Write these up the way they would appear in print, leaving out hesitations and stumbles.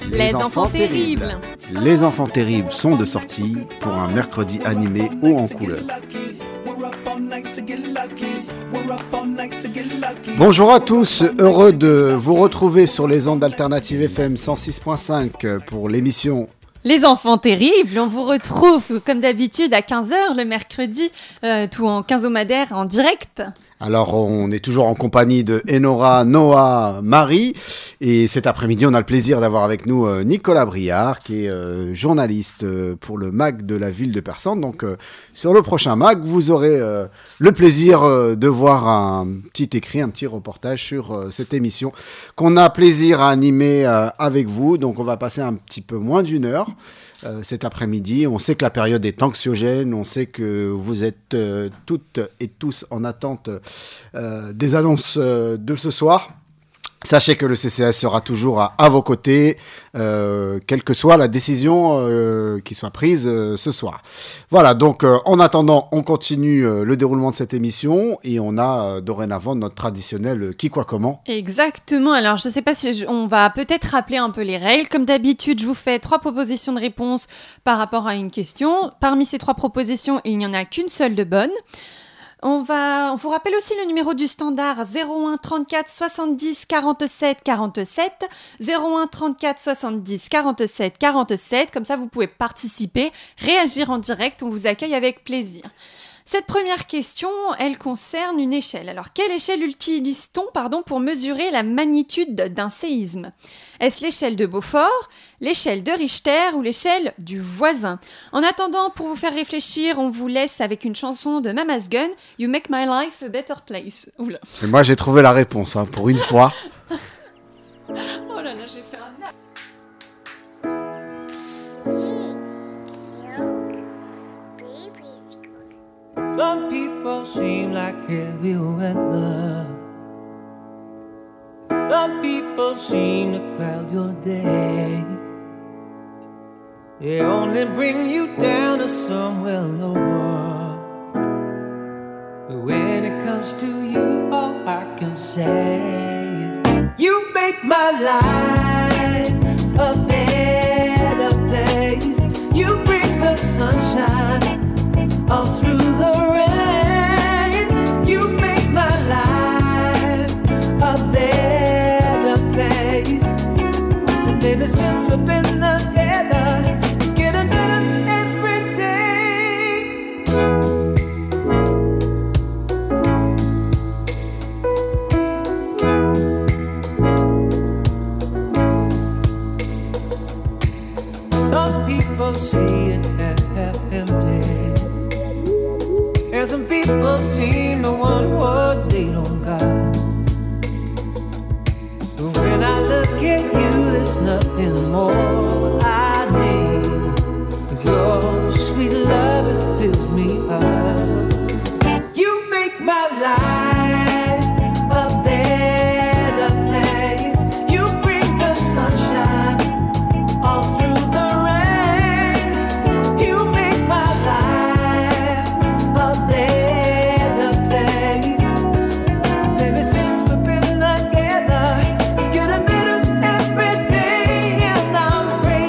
Les enfants terribles. Les enfants terribles sont de sortie pour un mercredi animé haut en couleur. Bonjour à tous, heureux de vous retrouver sur les ondes d'Alternative FM 106.5 pour l'émission Les enfants terribles. On vous retrouve comme d'habitude à 15h le mercredi, tout en quinzomadaire en direct. Alors, on est toujours en compagnie de Enora, Noah, Marie. Et cet après-midi, on a le plaisir d'avoir avec nous Nicolas Briard, qui est journaliste pour le MAG de la ville de Persante. Donc, sur le prochain MAG, vous aurez le plaisir de voir un petit écrit, un petit reportage sur cette émission qu'on a plaisir à animer avec vous. Donc, on va passer un petit peu moins d'une heure. Cet après-midi. On sait que la période est anxiogène, on sait que vous êtes toutes et tous en attente des annonces de ce soir. Sachez que le CCAS sera toujours à vos côtés, quelle que soit la décision qui soit prise ce soir. Voilà, donc en attendant, on continue le déroulement de cette émission et on a dorénavant notre traditionnel qui, quoi, comment. Exactement, alors je ne sais pas si on va peut-être rappeler un peu les règles. Comme d'habitude, je vous fais 3 propositions de réponse par rapport à une question. Parmi ces 3 propositions, il n'y en a qu'une seule de bonne. On vous rappelle aussi le numéro du standard 01 34 70 47 47, 01 34 70 47 47, comme ça vous pouvez participer, réagir en direct, on vous accueille avec plaisir. Cette première question, elle concerne une échelle. Alors, quelle échelle utilise-t-on pour mesurer la magnitude d'un séisme ? Est-ce l'échelle de Beaufort, l'échelle de Richter ou l'échelle du voisin ? En attendant, pour vous faire réfléchir, on vous laisse avec une chanson de Mama's Gun, You Make My Life a Better Place. Oula. Et moi, j'ai trouvé la réponse, pour une fois. Oh là là, j'ai fait un... Some people seem like heavy weather. Some people seem to cloud your day. They only bring you down to somewhere lower. But when it comes to you, all I can say is you make my life a better place. You bring the sunshine all through the rain. You make my life a better place. And baby, since we've been together, it's getting better every day. Some people see it as half empty, and some people seem to want what they don't got. But when I look at you, there's nothing more I need. 'Cause your sweet love, it fills me up. You make my life a better place. You bring the sunshine all through the rain. You make my life a better place. Baby, since we've been together, it's getting better every day. And I'm praying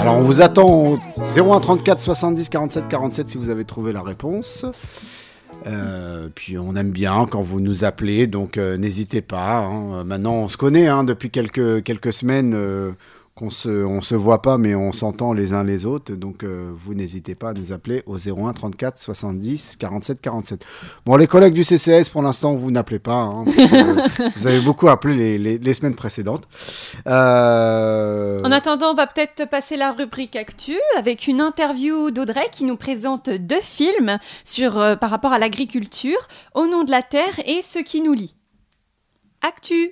Alors on vous attend au 01 34 70 47 47 si vous avez trouvé la réponse. Puis on aime bien quand vous nous appelez, donc n'hésitez pas. Hein. Maintenant on se connaît depuis quelques semaines. On se voit pas, mais on s'entend les uns les autres. Donc, vous n'hésitez pas à nous appeler au 01 34 70 47 47. Bon, les collègues du CCS, pour l'instant, vous n'appelez pas. Vous avez beaucoup appelé les semaines précédentes. En attendant, on va peut-être passer la rubrique Actu avec une interview d'Audrey qui nous présente 2 films par rapport à l'agriculture, Au nom de la terre et Ce qui nous lie. Actu.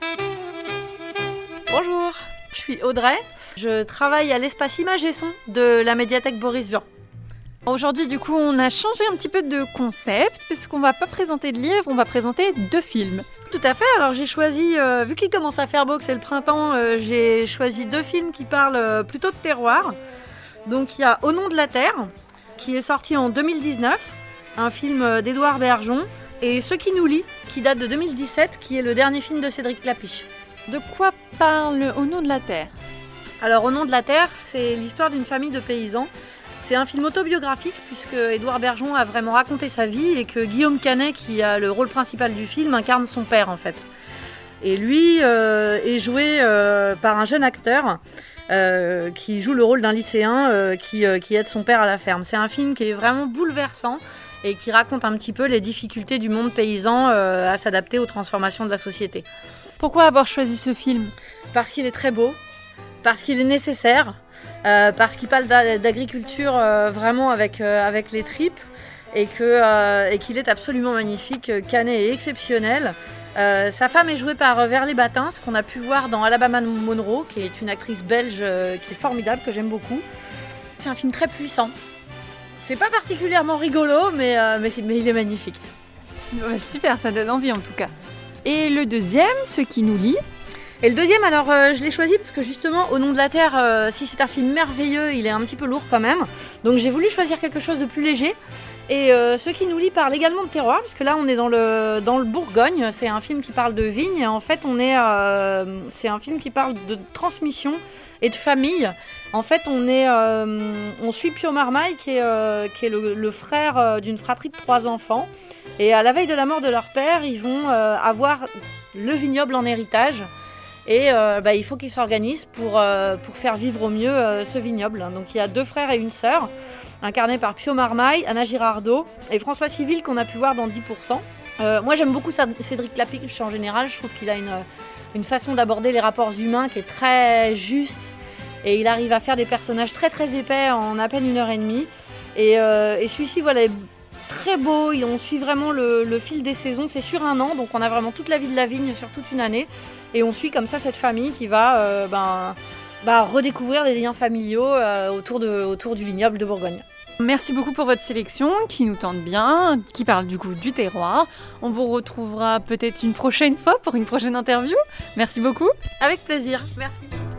Bonjour. Je suis Audrey, je travaille à l'espace Images et Son de la médiathèque Boris Vian. Aujourd'hui, du coup, on a changé un petit peu de concept, puisqu'on va pas présenter de livre, on va présenter 2 films. Tout à fait, alors j'ai choisi, vu qu'il commence à faire beau, que c'est le printemps, j'ai choisi 2 films qui parlent plutôt de terroir. Donc il y a Au nom de la terre, qui est sorti en 2019, un film d'Édouard Bergeon, et Ce qui nous lie, qui date de 2017, qui est le dernier film de Cédric Clapiche. De quoi parle Au nom de la terre ? Alors Au nom de la terre, c'est l'histoire d'une famille de paysans. C'est un film autobiographique puisque Édouard Bergeon a vraiment raconté sa vie et que Guillaume Canet, qui a le rôle principal du film, incarne son père en fait. Et lui est joué par un jeune acteur qui joue le rôle d'un lycéen qui aide son père à la ferme. C'est un film qui est vraiment bouleversant et qui raconte un petit peu les difficultés du monde paysan à s'adapter aux transformations de la société. Pourquoi avoir choisi ce film ? Parce qu'il est très beau, parce qu'il est nécessaire, parce qu'il parle d'agriculture vraiment avec les tripes et qu'il est absolument magnifique. Canet est exceptionnel. Sa femme est jouée par Verlé Batins, qu'on a pu voir dans Alabama Monroe, qui est une actrice belge qui est formidable, que j'aime beaucoup. C'est un film très puissant. C'est pas particulièrement rigolo, mais il est magnifique. Ouais, super, ça donne envie en tout cas. Et le deuxième, Ce qui nous lie. Et le deuxième, alors je l'ai choisi parce que justement, Au nom de la terre, si c'est un film merveilleux, il est un petit peu lourd quand même. Donc j'ai voulu choisir quelque chose de plus léger. Et Ce qui nous lie parle également de terroir, puisque là on est dans le Bourgogne. C'est un film qui parle de vignes. En fait, c'est un film qui parle de transmission et de famille. En fait, on suit Pio Marmaille, qui est le frère d'une fratrie de 3 enfants. Et à la veille de la mort de leur père, ils vont avoir le vignoble en héritage. Et il faut qu'ils s'organisent pour faire vivre au mieux ce vignoble. Donc il y a 2 frères et une sœur, incarnés par Pio Marmaille, Anna Girardot et François Civil, qu'on a pu voir dans 10%. Moi j'aime beaucoup Cédric Clapiche en général. Je trouve qu'il a une façon d'aborder les rapports humains qui est très juste. Et il arrive à faire des personnages très très épais en à peine 1h30. Et celui-ci, voilà, est très beau. On suit vraiment le fil des saisons. C'est sur 1 an, donc on a vraiment toute la vie de la vigne sur toute une année. Et on suit comme ça cette famille qui va redécouvrir les liens familiaux autour du vignoble de Bourgogne. Merci beaucoup pour votre sélection qui nous tente bien, qui parle du coup du terroir. On vous retrouvera peut-être une prochaine fois pour une prochaine interview. Merci beaucoup. Avec plaisir, merci.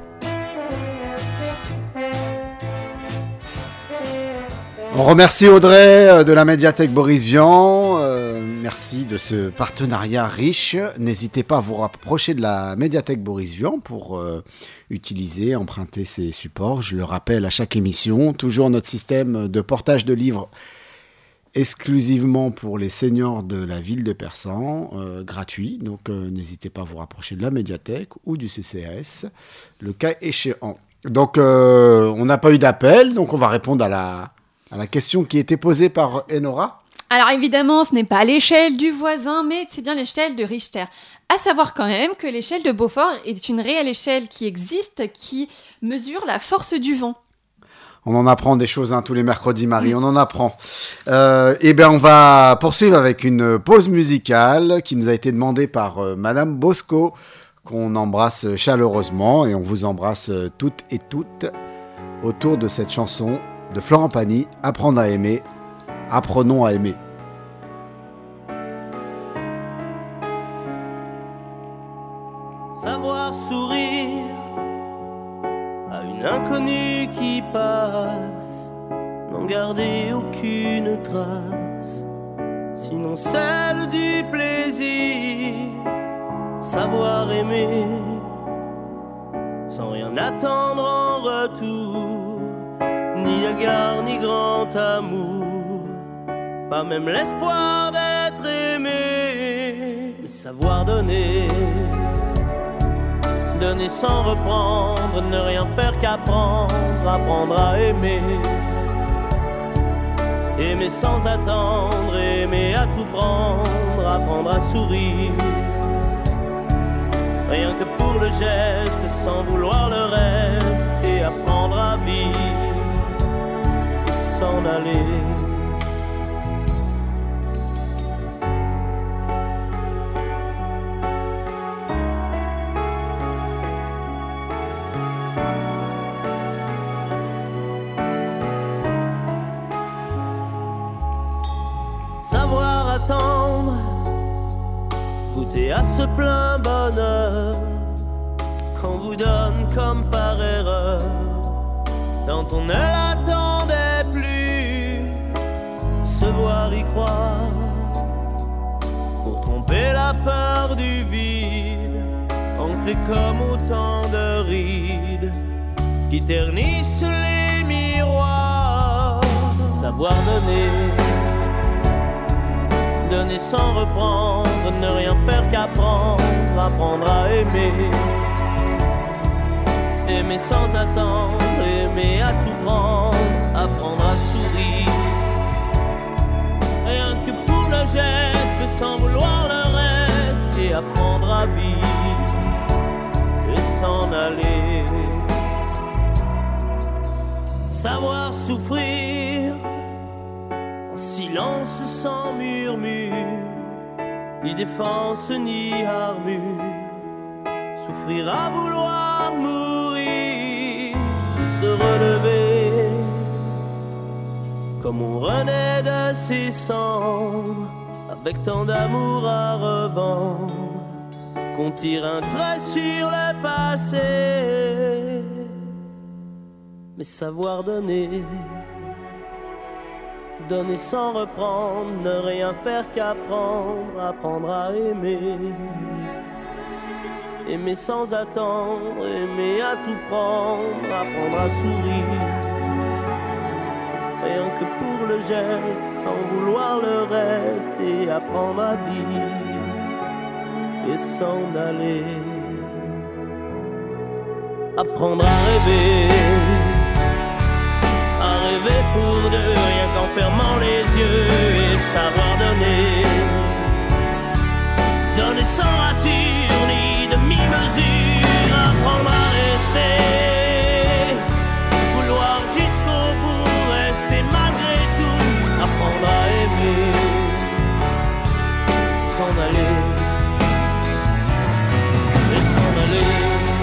On remercie Audrey de la médiathèque Boris Vian. Merci de ce partenariat riche. N'hésitez pas à vous rapprocher de la médiathèque Boris Vian pour emprunter ces supports. Je le rappelle à chaque émission, toujours notre système de portage de livres exclusivement pour les seniors de la ville de Persan, gratuit. Donc n'hésitez pas à vous rapprocher de la médiathèque ou du CCAS, le cas échéant. Donc on n'a pas eu d'appel, donc on va répondre à la question qui était posée par Enora. Alors évidemment, ce n'est pas l'échelle du voisin, mais c'est bien l'échelle de Richter. À savoir quand même que l'échelle de Beaufort est une réelle échelle qui existe, qui mesure la force du vent. On en apprend des choses tous les mercredis, Marie, on en apprend. On va poursuivre avec une pause musicale qui nous a été demandée par Madame Bosco, qu'on embrasse chaleureusement, et on vous embrasse toutes et toutes autour de cette chanson de Florent Pagny, Apprendre à aimer, apprenons à aimer. Savoir sourire à une inconnue qui passe, n'en garder aucune trace, sinon celle du plaisir. Savoir aimer sans rien attendre en retour, ni égard ni grand amour, pas même l'espoir d'être aimé, mais savoir donner. Donner sans reprendre, ne rien faire qu'apprendre, apprendre à aimer. Aimer sans attendre, aimer à tout prendre, apprendre à sourire. Rien que pour le geste, sans vouloir le reste, et apprendre à vivre, et s'en aller. Savoir attendre, goûter à ce plein bonheur qu'on vous donne comme par erreur, quand on ne l'attendait plus. Se voir y croire, pour tromper la peur du vide, ancré comme autant de rides qui ternissent les miroirs. Savoir donner, donner sans reprendre, ne rien faire qu'apprendre, apprendre à aimer. Aimer sans attendre, aimer à tout prendre, apprendre à sourire. Rien que pour le geste, sans vouloir le reste, et apprendre à vivre, et s'en aller. Savoir souffrir, silence sans murmure, ni défense ni armure. Souffrir à vouloir mourir, se relever, comme on renaît de ses cendres, avec tant d'amour à revendre, qu'on tire un trait sur le passé. Mais savoir donner, donner sans reprendre, ne rien faire qu'apprendre, apprendre à aimer. Aimer sans attendre, aimer à tout prendre, apprendre à sourire. Rien que pour le geste, sans vouloir le reste, et apprendre à vivre, et s'en aller. Apprendre à rêver pour deux, rien qu'en fermant les yeux, et savoir donner. Donner sans rature ni demi-mesure, apprendre à rester, vouloir jusqu'au bout, rester malgré tout, apprendre à aimer, s'en aller, et s'en aller.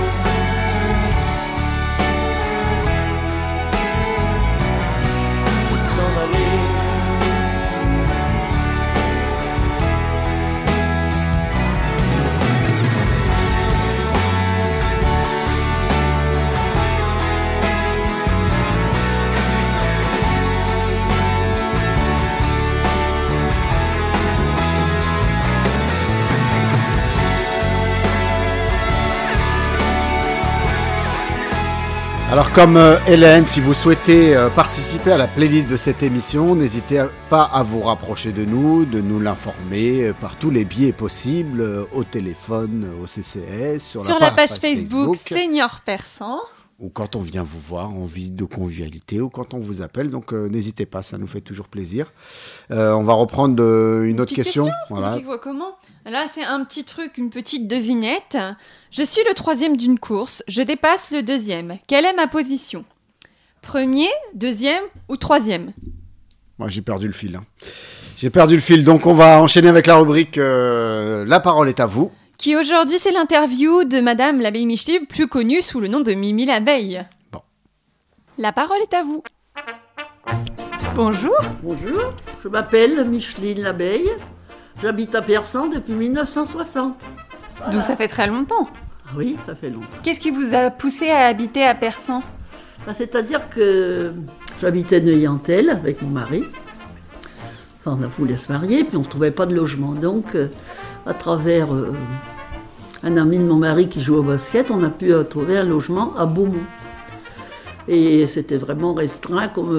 Alors comme Hélène, si vous souhaitez participer à la playlist de cette émission, n'hésitez pas à vous rapprocher de nous l'informer par tous les biais possibles, au téléphone, au CCS, sur la page Facebook Senior Persan. Ou quand on vient vous voir en visite de convivialité, ou quand on vous appelle, donc n'hésitez pas, ça nous fait toujours plaisir. On va reprendre une autre question. Voilà. Comment ? Là, c'est un petit truc, une petite devinette. Je suis le 3e d'une course, je dépasse le 2e. Quelle est ma position ? 1er, 2e ou 3e ? Moi, j'ai perdu le fil. J'ai perdu le fil, donc on va enchaîner avec la rubrique La parole est à vous. Qui aujourd'hui, c'est l'interview de Madame l'abeille Micheline, plus connue sous le nom de Mimi l'abeille. Bon. La parole est à vous. Bonjour. Bonjour, je m'appelle Micheline l'abeille. J'habite à Persan depuis 1960. Voilà. Donc ça fait très longtemps. Oui, ça fait longtemps. Qu'est-ce qui vous a poussé à habiter à Persan ? C'est-à-dire que j'habitais Neuilly-en-Thelle avec mon mari. Enfin, on a voulu se marier, puis on ne trouvait pas de logement. Donc, à travers un ami de mon mari qui joue au basket, on a pu trouver un logement à Beaumont. Et c'était vraiment restreint comme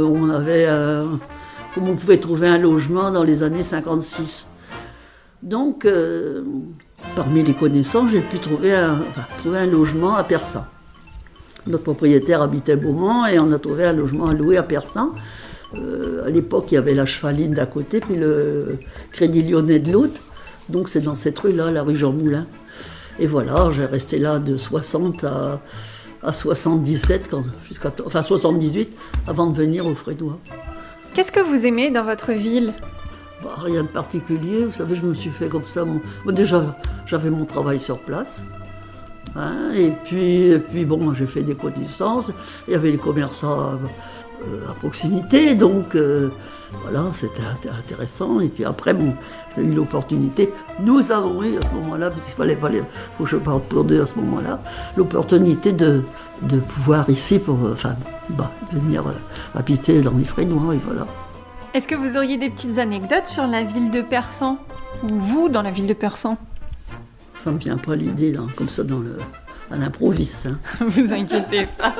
on pouvait trouver un logement dans les années 56. Donc, parmi les connaissances, j'ai pu trouver un logement à Persan. Notre propriétaire habitait Beaumont et on a trouvé un logement à louer à Persan. À l'époque, il y avait la Chevaline d'un côté, puis le Crédit Lyonnais de l'autre. Donc c'est dans cette rue-là, la rue Jean Moulin. Et voilà, j'ai resté là de 60 à 77, enfin 78, avant de venir au Frédois. Qu'est-ce que vous aimez dans votre ville ? Bah, rien de particulier, vous savez, je me suis fait comme ça. Déjà, j'avais mon travail sur place. Hein, et puis bon, j'ai fait des connaissances. Il y avait les commerçants à proximité, donc voilà, c'était intéressant. Et puis après, bon, j'ai eu l'opportunité. Nous avons eu à ce moment-là, parce qu'il faut que je parle pour deux à ce moment-là, l'opportunité de pouvoir ici venir habiter dans les Frénois, et voilà. Est-ce que vous auriez des petites anecdotes sur la ville de Persan ? Ou vous, dans la ville de Persan ? Ça me vient pas l'idée, là, comme ça, à l'improviste. Hein. Vous inquiétez pas.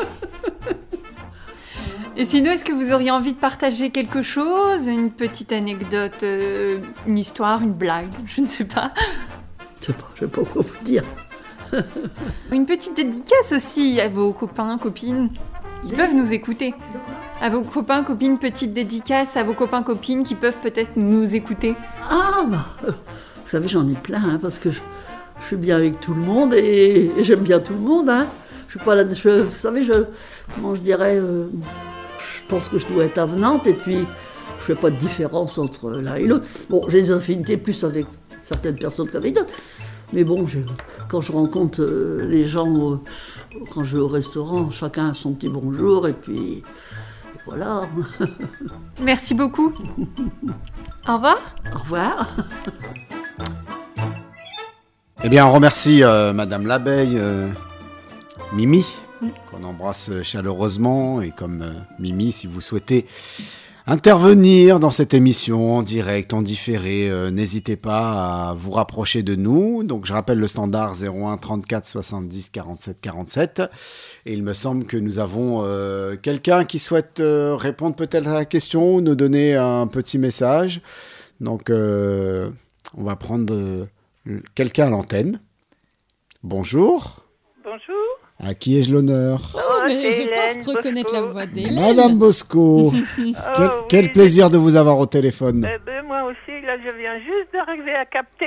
Et sinon, est-ce que vous auriez envie de partager quelque chose ? Une petite anecdote, une histoire, une blague, je ne sais pas. Je sais pas quoi vous dire. Une petite dédicace aussi à vos copains, copines qui peuvent nous écouter. À vos copains, copines, petite dédicace à vos copains, copines qui peuvent peut-être nous écouter. Ah, vous savez, j'en ai plein, hein, parce que je suis bien avec tout le monde et j'aime bien tout le monde. Hein. Je suis pas là, vous savez, comment je dirais, je pense que je dois être avenante et puis je fais pas de différence entre l'un et l'autre. Bon, j'ai des affinités plus avec certaines personnes qu'avec d'autres. Mais bon, quand je rencontre les gens, quand je vais au restaurant, chacun a son petit bonjour et puis voilà. Merci beaucoup. Au revoir. Au revoir. Eh bien, on remercie Madame l'abeille, Mimi, qu'on embrasse chaleureusement. Et comme Mimi, si vous souhaitez intervenir dans cette émission en direct, en différé, n'hésitez pas à vous rapprocher de nous. Donc, je rappelle le standard 01 34 70 47 47. Et il me semble que nous avons quelqu'un qui souhaite répondre peut-être à la question ou nous donner un petit message. Donc, on va prendre quelqu'un à l'antenne. Bonjour. Bonjour. À qui ai-je l'honneur ? Oh, mais je Hélène pense reconnaître Bosco. la voix d'Hélène. Madame Bosco. Quel Oui. plaisir de vous avoir au téléphone. Moi aussi, là, je viens juste d'arriver à capter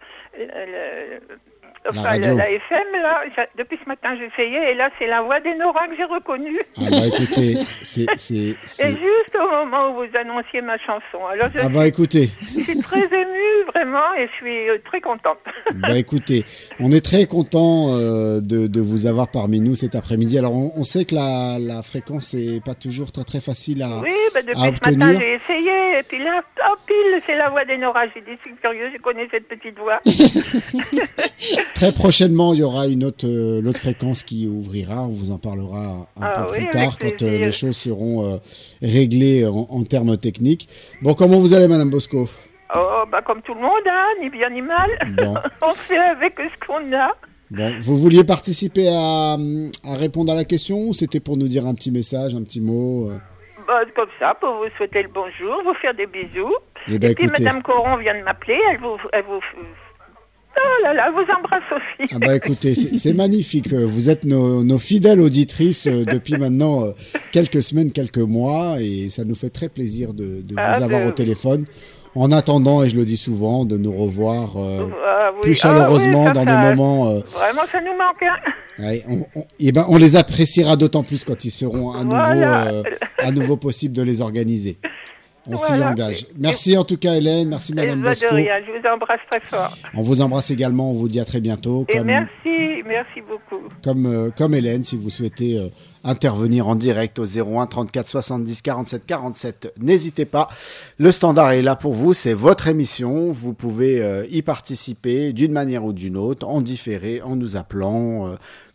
radio. la FM, là. Depuis ce matin, j'ai essayé, et là, c'est la voix d'Enora que j'ai reconnue. Ah bah écoutez, c'est... Et juste au moment où vous annonciez ma chanson. Alors, Ah bah écoutez, je suis très émue, vraiment, et je suis très contente. bah écoutez, on est très content de vous avoir parmi nous cet après-midi. Alors on sait que la fréquence n'est pas toujours très très facile à, Oui, depuis à ce matin, obtenir. j'ai essayé, et puis là, oh, pile, c'est la voix d'Enora. J'ai dit, c'est curieux, je connais cette petite voix. Très prochainement, il y aura l'autre fréquence qui ouvrira. On vous en parlera un peu plus tard quand plaisir. les choses seront réglées en termes techniques. Bon, comment vous allez, Madame Bosco ? Oh, bah comme tout le monde, hein, ni bien ni mal. Bon. On fait avec ce qu'on a. Bon, vous vouliez participer à répondre à la question ou c'était pour nous dire un petit message, un petit mot Bah, comme ça, pour vous souhaiter le bonjour, vous faire des bisous. Eh ben, Et puis écoutez. Madame Coron vient de m'appeler, elle vous... Oh là là, elle vous embrasse aussi. Ah bah écoutez, c'est magnifique. Vous êtes nos fidèles auditrices depuis maintenant quelques semaines, quelques mois, et ça nous fait très plaisir de vous avoir au téléphone. En attendant, et je le dis souvent, de nous revoir plus chaleureusement dans des moments. Vraiment, ça nous manque. Hein. Ouais, on les appréciera d'autant plus quand ils seront à nouveau possible de les organiser. On s'y engage. Merci en tout cas, Hélène. Merci, Madame Bosco. De rien, je vous embrasse très fort. On vous embrasse également. On vous dit à très bientôt. Et merci beaucoup. Comme Hélène, si vous souhaitez intervenir en direct au 01 34 70 47 47, n'hésitez pas. Le standard est là pour vous. C'est votre émission. Vous pouvez y participer d'une manière ou d'une autre, en différé, en nous appelant.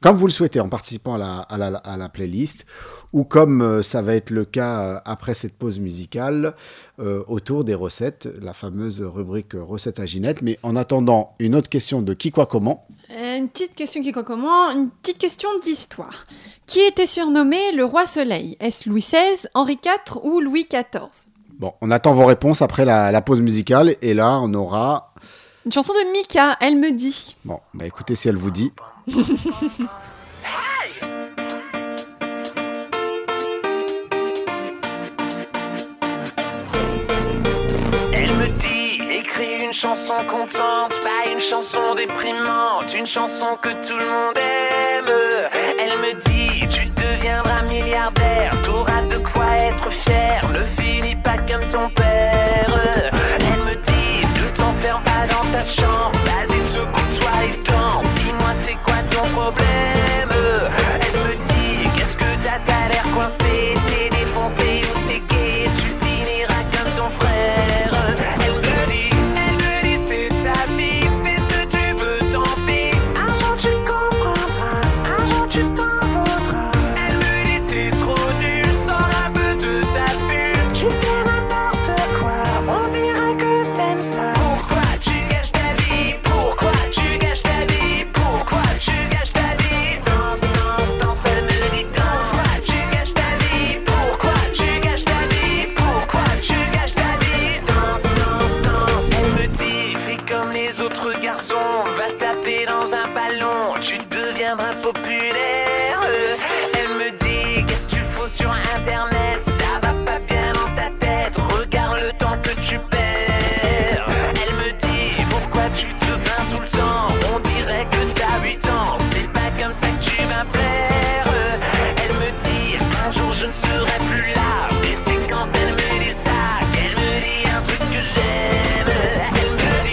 comme vous le souhaitez, en participant à la playlist, ou comme ça va être le cas après cette pause musicale, autour des recettes, la fameuse rubrique recettes à Ginette. Mais en attendant, une autre question de qui, quoi, comment. Une petite question qui, quoi, comment. Une petite question d'histoire. Qui était surnommé le roi Soleil ? Est-ce Louis XVI, Henri IV ou Louis XIV ? Bon, on attend vos réponses après la pause musicale, et là, on aura... Une chanson de Mika, Elle me dit. Bon, bah écoutez si elle vous dit. Elle me dit, écris une chanson contente, pas une chanson déprimante, une chanson que tout le monde aime. Elle me dit, tu deviendras milliardaire, t'auras de quoi être fier, ne finis pas comme ton père. Elle me dit, ne t'enferme pas dans ta chambre, vas-y secoue-toi et danse, dis-moi c'est quoi ton problème. Elle me dit, qu'est-ce que t'as l'air coincé, t'es défoncé ou t'es gay, tu finiras comme ton frère. Elle me dit, c'est ta vie, fais ce que tu veux, tant pis. Un jour tu comprendras, un jour tu t'en voudras. Elle me dit, t'es trop nul, sors un peu de ta bulle. Tu fais n'importe quoi, on dirait que t'aimes ça. Pourquoi tu gâches ta vie? Pourquoi tu gâches ta vie? Pourquoi tu gâches ta vie? Danse, danse, danse, elle me dit danse. Pourquoi tu gâches ta vie? Pourquoi tu gâches ta vie? Pourquoi tu gâches ta vie? Danse, danse, danse. Elle me dit, fais comme les autres garçons, va taper dans un ballon, tu deviendras populaire. Elle me dit, qu'est-ce que tu fous sur internet? Ça va pas bien dans ta tête, regarde le temps que tu perds. Elle me dit, pourquoi tu te plains tout le temps? On dirait que t'as 8 ans, c'est pas comme ça que tu vas plaire. Elle me dit, un jour je ne serai plus là. Et c'est quand elle me dit ça qu'elle me dit un truc que j'aime. Elle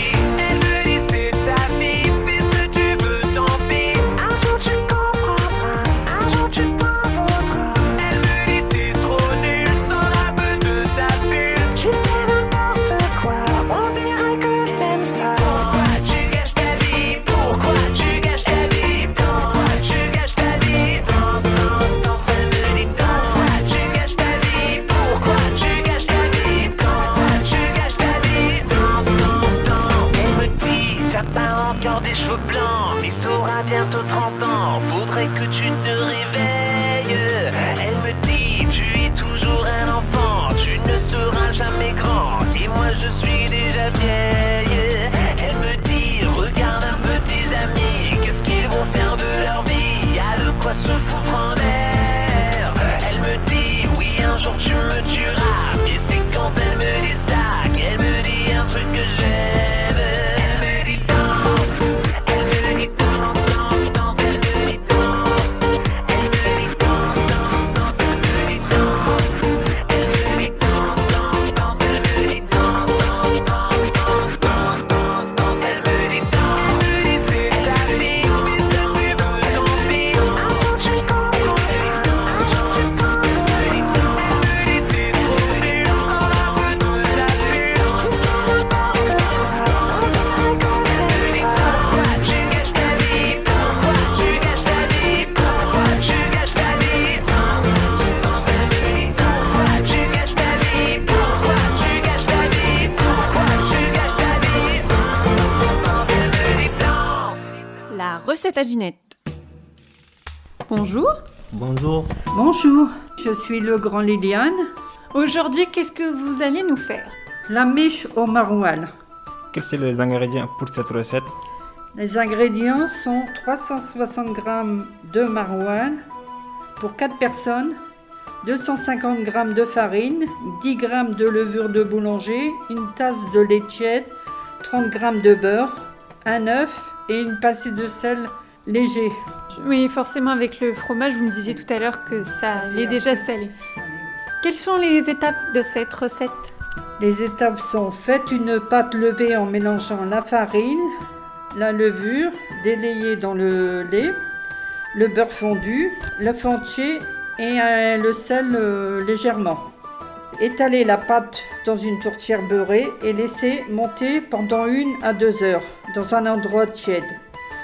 me dit, c'est ta vie, fais ce que tu veux, tant pis. Un jour tu comprendras, un jour tu t'en voudras. Elle me dit, t'es trop nul, sors un peu de ta bulle. Tu fais n'importe quoi, on dirait que t'aimes ça. Pourquoi tu gâches ta vie? Pourquoi tu gâches ta vie? Pourquoi tu gâches ta vie? Danse, danse, danse, elle me dit danse. Pourquoi tu gâches ta vie? Pourquoi tu gâches ta vie? Pourquoi tu gâches ta vie? Danse, danse, danse. Elle me dit, t'as pas encore des cheveux blancs, mais t'auras bientôt 30 ans, faudrait que tu te réveilles. Elle me dit, tu es toujours un enfant, tu ne seras jamais grand, et moi je suis déjà vieille. Elle me dit, regarde un peu tes amis, qu'est-ce qu'ils vont faire de leur vie, y a de quoi se foutre en l'air. Elle me dit, oui un jour tu me tueras, et c'est quand elle me dit ça qu'elle me dit un truc que j'aime. Elle me dit danse, elle me dit danse, danse, danse, elle me dit danse. Elle me dit danse, danse, danse, elle me dit danse. Elle me dit danse, danse, danse, elle me dit danse, danse, danse, danse, danse, danse, danse, elle me dit danse. Elle me dit c'est ta vie, fais ce que tu veux, tant pis. Un jour tu comprendras, un jour tu t'en voudras. Elle me dit t'es trop nul, sors un peu de ta bulle. Tu fais n'importe quoi, on dirait que elle me dit pourquoi tu gâches ta vie? Pourquoi tu gâches ta vie? Pourquoi tu gâches ta vie? Danse, danse, elle me dit pourquoi tu gâches ta vie? Pourquoi tu gâches ta vie? Pourquoi tu gâches ta vie? Danse, danse, elle me dit danse. La recette à Ginette. Bonjour. Bonjour, Bonjour, je suis le grand Liliane. Aujourd'hui, qu'est-ce que vous allez nous faire ? La miche au maroilles. quels sont les ingrédients pour cette recette? Les ingrédients sont 360 g de maroilles pour 4 personnes, 250 g de farine, 10 g de levure de boulanger, une tasse de lait tiède, 30 g de beurre, un œuf et une pincée de sel léger. Oui, forcément, avec le fromage, vous me disiez tout à l'heure que ça allait déjà salé. Quelles sont les étapes de cette recette ? Les étapes sont: faites une pâte levée en mélangeant la farine, la levure, délayée dans le lait, le beurre fondu, l'œuf entier et le sel légèrement. Étalez la pâte dans une tourtière beurrée et laissez monter pendant 1 à 2 heures dans un endroit tiède.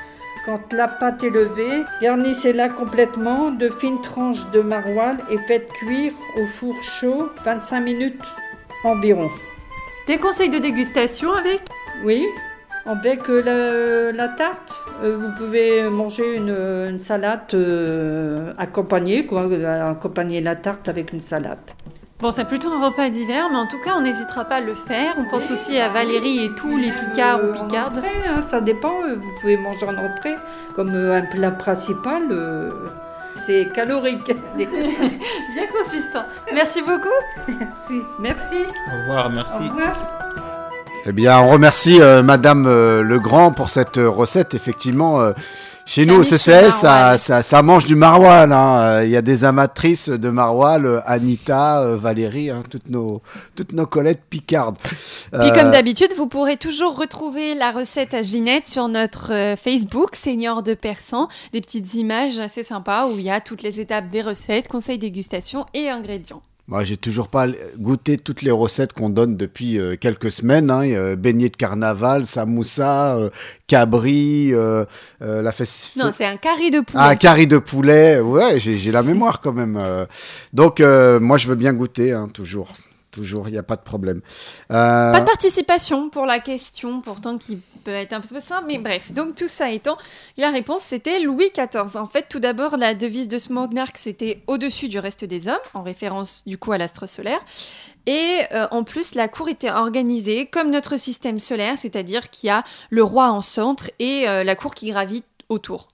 Quand la pâte est levée, garnissez-la complètement de fines tranches de maroilles et faites cuire au four chaud 25 minutes environ. Des conseils de dégustation avec ? Oui, avec la tarte, vous pouvez manger une salade accompagnée, accompagner la tarte avec une salade. Bon, c'est plutôt un repas d'hiver, mais en tout cas, on n'hésitera pas à le faire. On pense aussi à Valérie et tous les Picards ou Picardes. Entrée, hein, ça dépend, vous pouvez manger en entrée, comme un plat principal, c'est calorique. Bien consistant. Merci beaucoup. Merci. Au revoir, merci. Au revoir. Eh bien, on remercie Madame Legrand pour cette recette. Effectivement, chez nous au CCS, ça mange du maroilles. Hein. Il y a des amatrices de maroilles, Anita, Valérie, hein, toutes nos Colettes picardes. Puis comme d'habitude, vous pourrez toujours retrouver la recette à Ginette sur notre Facebook, Seigneur de Persan. Des petites images assez sympas où il y a toutes les étapes des recettes, conseils dégustation et ingrédients. Moi, j'ai toujours pas goûté toutes les recettes qu'on donne depuis quelques semaines. Hein. Beignets de carnaval, samoussa, cabri, la fesse. Non, c'est un curry de poulet. Ah, un curry de poulet. Ouais, j'ai la mémoire quand même. Donc, moi, je veux bien goûter, hein, toujours. Toujours, il n'y a pas de problème. Pas de participation pour la question, pourtant qui peut être un peu simple, mais bref. Donc tout ça étant, la réponse c'était Louis XIV. En fait, tout d'abord, la devise de Smognark, c'était au-dessus du reste des hommes, en référence du coup à l'astre solaire. Et en plus, la cour était organisée comme notre système solaire, c'est-à-dire qu'il y a le roi en centre et la cour qui gravite autour.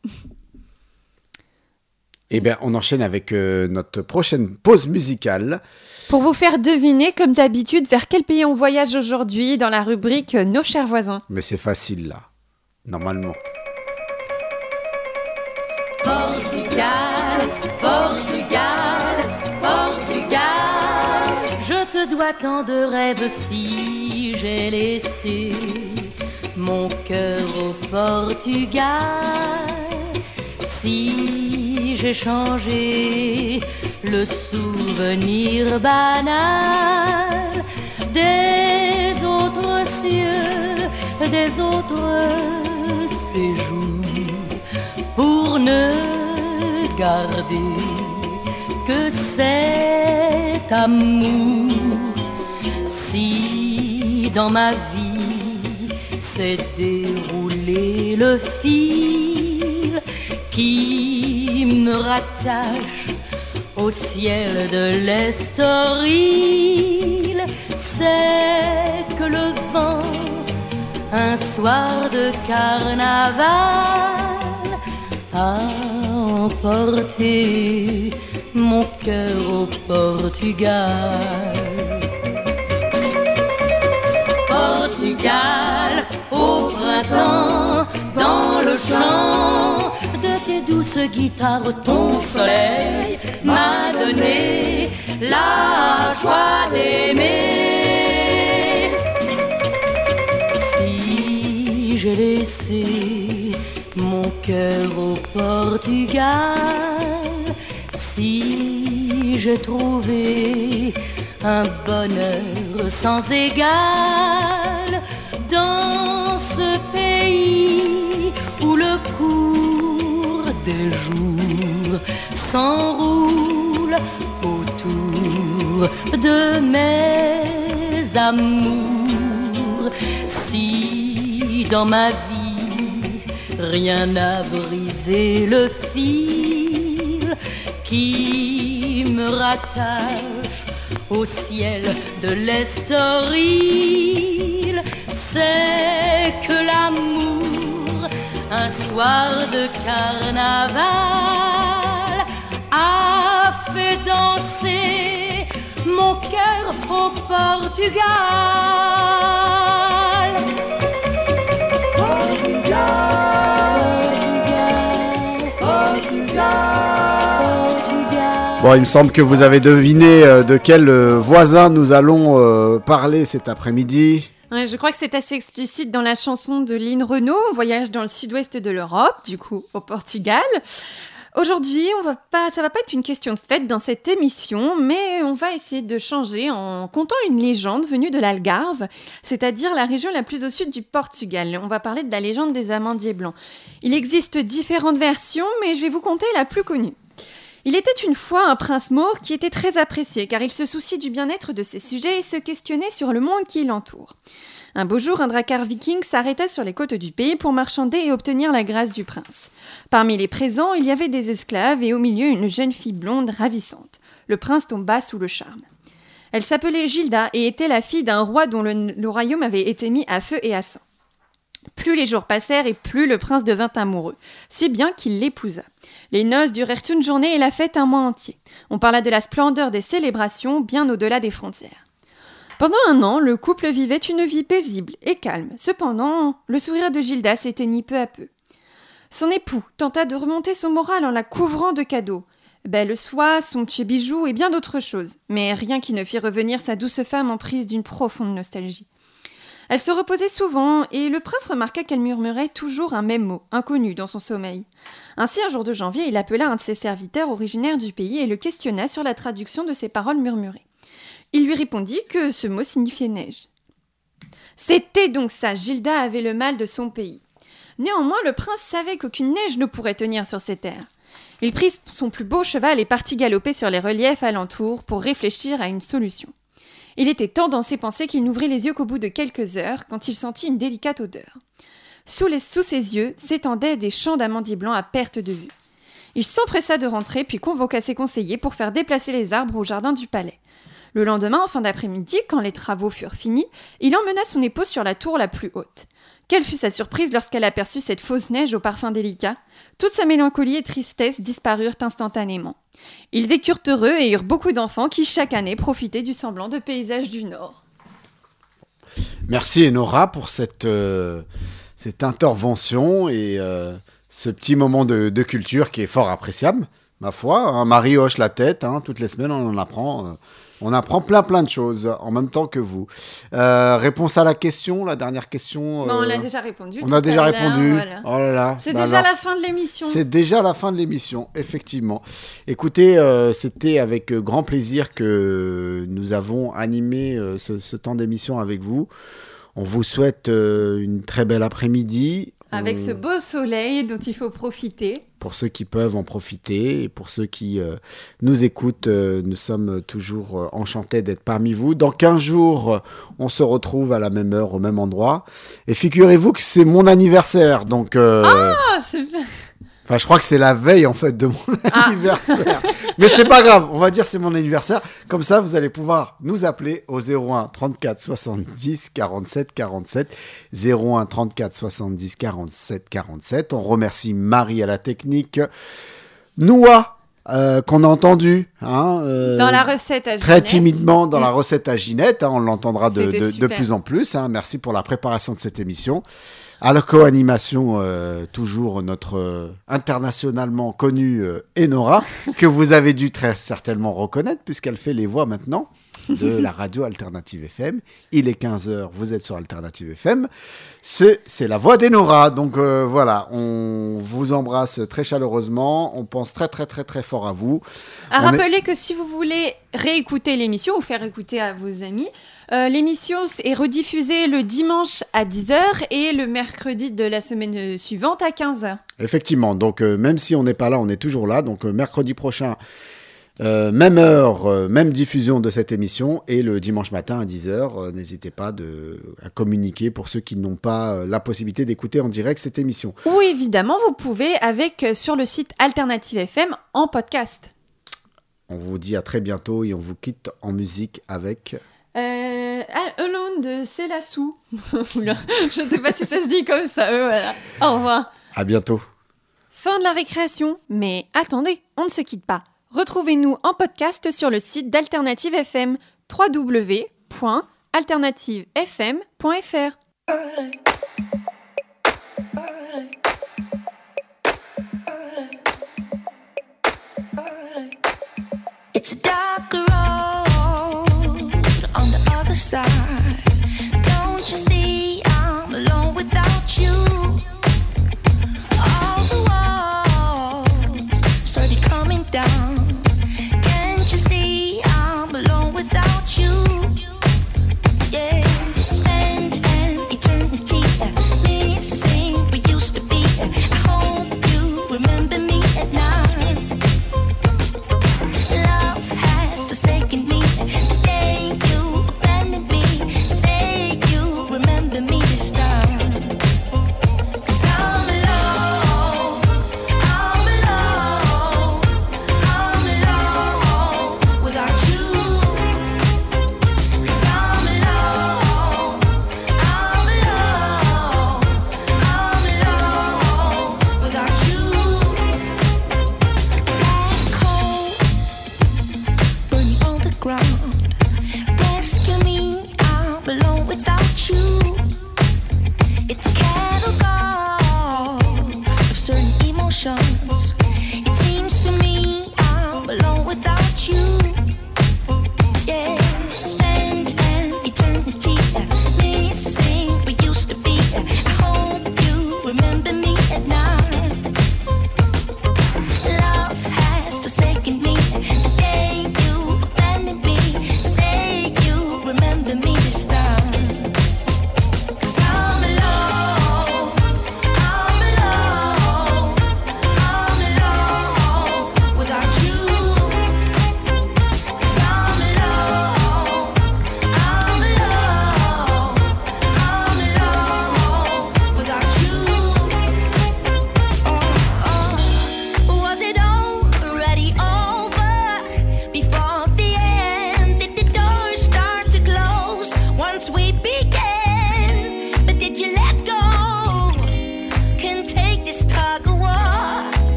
Eh bien, on enchaîne avec notre prochaine pause musicale. Pour vous faire deviner, comme d'habitude, vers quel pays on voyage aujourd'hui dans la rubrique Nos chers voisins. Mais c'est facile, là. Normalement. Portugal, Portugal, Portugal. Je te dois tant de rêves si j'ai laissé mon cœur au Portugal. Si j'ai changé le souvenir banal des autres cieux, des autres séjours, pour ne garder que cet amour. Si dans ma vie s'est déroulé le fil qui me rattache au ciel de l'Estoril, c'est que le vent, un soir de carnaval, a emporté mon cœur au Portugal. Portugal, au printemps, dans le chant de tes douces guitares, ton soleil m'a donné la joie d'aimer. Si j'ai laissé mon cœur au Portugal, si j'ai trouvé un bonheur sans égal dans ce pays où le cours des jours s'enroule autour de mes amours. Si dans ma vie rien n'a brisé le fil qui me rattache au ciel de l'Estoril, c'est que l'amour, un soir de carnaval, a fait danser mon cœur au Portugal. Bon, il me semble que vous avez deviné de quel voisin nous allons parler cet après-midi. Ouais, je crois que c'est assez explicite dans la chanson de Lynn Renaud. On voyage dans le sud-ouest de l'Europe, du coup au Portugal. Aujourd'hui, ça va pas être une question de fête dans cette émission, mais on va essayer de changer en contant une légende venue de l'Algarve, c'est-à-dire la région la plus au sud du Portugal. On va parler de la légende des amandiers blancs. Il existe différentes versions, mais je vais vous conter la plus connue. Il était une fois un prince maure qui était très apprécié, car il se souciait du bien-être de ses sujets et se questionnait sur le monde qui l'entoure. Un beau jour, un drakkar viking s'arrêta sur les côtes du pays pour marchander et obtenir la grâce du prince. Parmi les présents, il y avait des esclaves et au milieu une jeune fille blonde ravissante. Le prince tomba sous le charme. Elle s'appelait Gilda et était la fille d'un roi dont le royaume avait été mis à feu et à sang. Plus les jours passèrent et plus le prince devint amoureux, si bien qu'il l'épousa. Les noces durèrent une journée et la fête un mois entier. On parla de la splendeur des célébrations bien au-delà des frontières. Pendant 1 an, le couple vivait une vie paisible et calme. Cependant, le sourire de Gilda s'éteignit peu à peu. Son époux tenta de remonter son moral en la couvrant de cadeaux. Belle soie, somptueux bijoux et bien d'autres choses. Mais rien qui ne fit revenir sa douce femme en prise d'une profonde nostalgie. Elle se reposait souvent et le prince remarqua qu'elle murmurait toujours un même mot, inconnu dans son sommeil. Ainsi, un jour de janvier, il appela un de ses serviteurs originaire du pays et le questionna sur la traduction de ces paroles murmurées. Il lui répondit que ce mot signifiait neige. C'était donc ça, Gilda avait le mal de son pays. Néanmoins, le prince savait qu'aucune neige ne pourrait tenir sur ces terres. Il prit son plus beau cheval et partit galoper sur les reliefs alentours pour réfléchir à une solution. Il était tant dans ses pensées qu'il n'ouvrit les yeux qu'au bout de quelques heures, quand il sentit une délicate odeur. Sous ses yeux s'étendaient des champs d'amandiers blancs à perte de vue. Il s'empressa de rentrer, puis convoqua ses conseillers pour faire déplacer les arbres au jardin du palais. Le lendemain, en fin d'après-midi, quand les travaux furent finis, il emmena son épouse sur la tour la plus haute. Quelle fut sa surprise lorsqu'elle aperçut cette fausse neige au parfum délicat. Toute sa mélancolie et tristesse disparurent instantanément. Ils vécurent heureux et eurent beaucoup d'enfants qui, chaque année, profitaient du semblant de paysage du Nord. Merci Enora pour cette intervention et ce petit moment de culture qui est fort appréciable, ma foi. Hein, Marie hoche la tête, toutes les semaines on en apprend. On apprend plein de choses en même temps que vous. Réponse à la question, la dernière question. On l'a déjà répondu. On a déjà répondu. Voilà. Oh là là. C'est déjà la fin de l'émission. C'est déjà la fin de l'émission, effectivement. Écoutez, c'était avec grand plaisir que nous avons animé ce temps d'émission avec vous. On vous souhaite une très belle après-midi. Avec ce beau soleil dont il faut profiter. Pour ceux qui peuvent en profiter et pour ceux qui nous écoutent, nous sommes toujours enchantés d'être parmi vous. Dans 15 jours, on se retrouve à la même heure, au même endroit. Et figurez-vous que c'est mon anniversaire. Donc, super. Enfin, je crois que c'est la veille, en fait, de mon anniversaire. Mais c'est pas grave, on va dire c'est mon anniversaire. Comme ça, vous allez pouvoir nous appeler au 01 34 70 47 47. 01 34 70 47 47. On remercie Marie à la technique. Noah, qu'on a entendu. Dans la recette à Ginette. Très timidement dans la recette à Ginette. On l'entendra de plus en plus. Merci pour la préparation de cette émission. À la co-animation, toujours notre internationalement connue Enora, que vous avez dû très certainement reconnaître, puisqu'elle fait les voix maintenant de la radio Alternative FM. Il est 15h, vous êtes sur Alternative FM. C'est la voix d'Enora. Donc voilà, on vous embrasse très chaleureusement. On pense très fort à vous. Rappelez que si vous voulez réécouter l'émission ou faire écouter à vos amis, l'émission est rediffusée le dimanche à 10h et le mercredi de la semaine suivante à 15h. Effectivement, donc même si on n'est pas là, on est toujours là. Donc mercredi prochain, même heure, même diffusion de cette émission et le dimanche matin à 10h. N'hésitez pas à communiquer pour ceux qui n'ont pas la possibilité d'écouter en direct cette émission. Ou évidemment, vous pouvez sur le site Alternative FM en podcast. On vous dit à très bientôt et on vous quitte en musique avec... Alone de Célassou. Je ne sais pas si ça se dit comme ça. Voilà. Au revoir. À bientôt. Fin de la récréation. Mais attendez, on ne se quitte pas. Retrouvez-nous en podcast sur le site d'Alternative FM, www.alternativefm.fr. It's a dark road on the other side. Don't you see I'm alone without you? All the walls down.